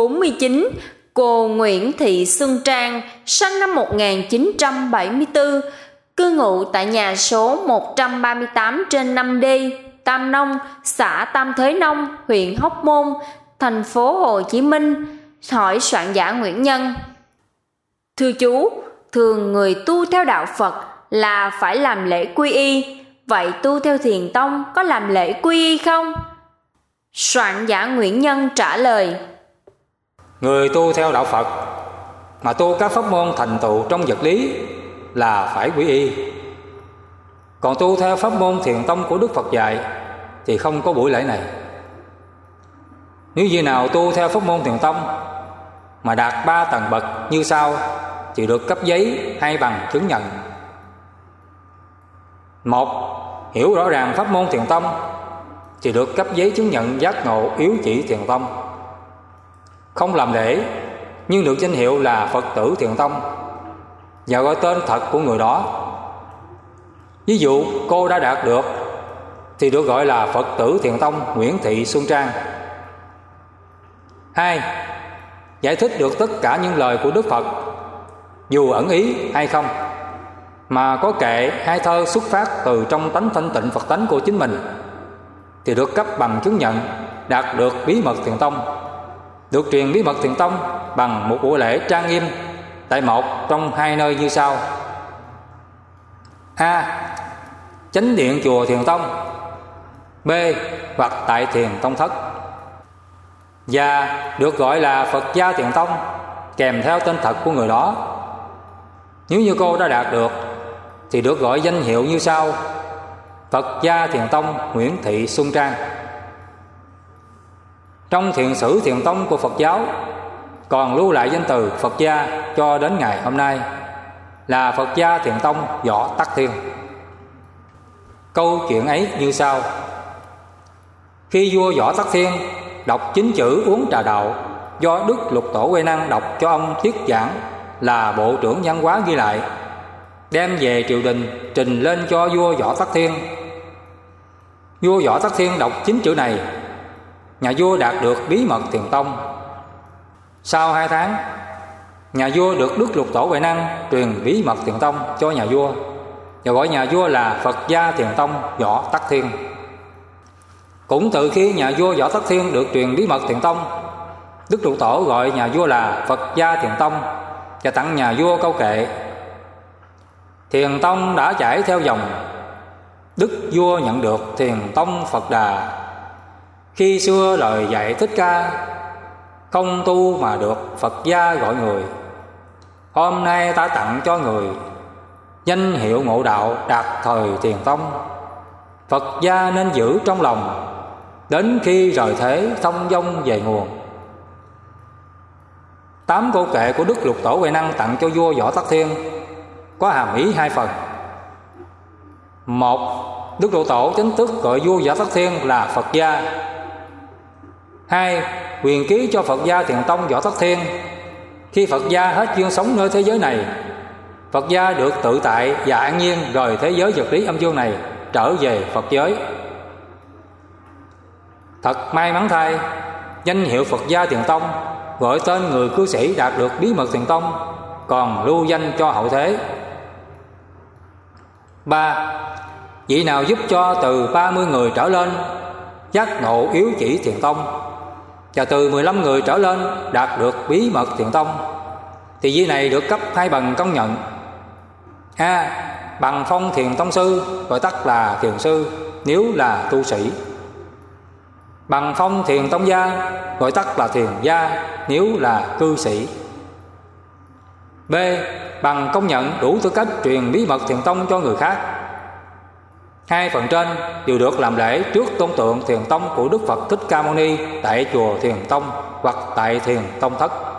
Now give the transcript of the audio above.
49. Cô Nguyễn Thị Xuân Trang, sinh năm 1974, cư ngụ tại nhà số 138/5D, Tam Nông, xã Tam Thới Nông, huyện Hóc Môn, thành phố Hồ Chí Minh. Hỏi soạn giả Nguyễn Nhân: Thưa chú, thường người tu theo đạo Phật là phải làm lễ quy y, vậy tu theo Thiền tông có làm lễ quy y không? Soạn giả Nguyễn Nhân trả lời: Người tu theo đạo Phật mà tu các pháp môn thành tựu trong vật lý là phải quy y. Còn tu theo pháp môn Thiền tông của Đức Phật dạy thì không có buổi lễ này. Nếu như nào tu theo pháp môn Thiền tông mà đạt 3 tầng bậc như sau thì được cấp giấy hay bằng chứng nhận. 1. Hiểu rõ ràng pháp môn Thiền tông thì được cấp giấy chứng nhận giác ngộ yếu chỉ Thiền tông. Không làm lễ nhưng được danh hiệu là Phật tử Thiền tông và gọi tên thật của người đó. Ví dụ cô đã đạt được thì được gọi là Phật tử Thiền tông Nguyễn Thị Xuân Trang. 2. Giải thích được tất cả những lời của Đức Phật, dù ẩn ý hay không, mà có kệ hay thơ xuất phát từ trong tánh thanh tịnh Phật tánh của chính mình, thì được cấp bằng chứng nhận đạt được bí mật Thiền tông, được truyền bí mật Thiền tông bằng một buổi lễ trang nghiêm tại một trong hai nơi như sau: A. Chánh điện chùa Thiền tông. B. Hoặc tại Thiền tông thất. Và được gọi là Phật gia Thiền tông kèm theo tên thật của người đó. Nếu như cô đã đạt được thì được gọi danh hiệu như sau: Phật gia Thiền tông Nguyễn Thị Xuân Trang. Trong thiền sử Thiền tông của Phật giáo còn lưu lại danh từ Phật gia cho đến ngày hôm nay là Phật gia Thiền tông Võ Tắc Thiên. Câu chuyện ấy như sau: Khi vua Võ Tắc Thiên đọc 9 chữ uống trà đạo do Đức Lục Tổ Huệ Năng đọc cho ông thuyết giảng là Bộ trưởng Văn hóa ghi lại, đem về triều đình trình lên cho vua Võ Tắc Thiên. Vua Võ Tắc Thiên đọc 9 chữ này, nhà vua đạt được bí mật Thiền tông. Sau 2 tháng, nhà vua được Đức Lục Tổ Huệ Năng truyền bí mật Thiền tông cho nhà vua và gọi nhà vua là Phật gia Thiền tông Võ Tắc Thiên. Cũng từ khi nhà vua Võ Tắc Thiên được truyền bí mật Thiền tông, Đức Lục Tổ gọi nhà vua là Phật gia Thiền tông và tặng nhà vua câu kệ: Thiền tông đã chảy theo dòng, đức vua nhận được Thiền tông Phật Đà. Khi xưa lời dạy Thích Ca, không tu mà được Phật gia gọi người. Hôm nay ta tặng cho người danh hiệu ngộ đạo đạt thời Thiền tông. Phật gia nên giữ trong lòng, đến khi rời thế thông dong về nguồn. 8 câu kệ của Đức Lục Tổ Huệ Năng tặng cho vua Võ Tắc Thiên có hàm ý 2 phần. 1. Đức Lục Tổ chính thức gọi vua Võ Tắc Thiên là Phật gia. 2. Quyền ký cho Phật gia Thiền tông Võ Tắc Thiên. Khi Phật gia hết duyên sống nơi thế giới này, Phật gia được tự tại và an nhiên rời thế giới vật lý âm dương này trở về Phật giới. Thật may mắn thay, danh hiệu Phật gia Thiền tông gọi tên người cư sĩ đạt được bí mật Thiền tông còn lưu danh cho hậu thế. 3. Vị nào giúp cho từ 30 người trở lên giác ngộ yếu chỉ Thiền tông và từ 15 người trở lên đạt được bí mật Thiền tông thì vị này được cấp 2 bằng công nhận: A. Bằng phong Thiền tông sư, gọi tắt là thiền sư nếu là tu sĩ. Bằng phong Thiền tông gia, gọi tắt là thiền gia nếu là cư sĩ. B. Bằng công nhận đủ tư cách truyền bí mật Thiền tông cho người khác. 2 phần trên đều được làm lễ trước tôn tượng Thiền tông của Đức Phật Thích Ca Mâu Ni tại chùa Thiền tông hoặc tại Thiền tông thất.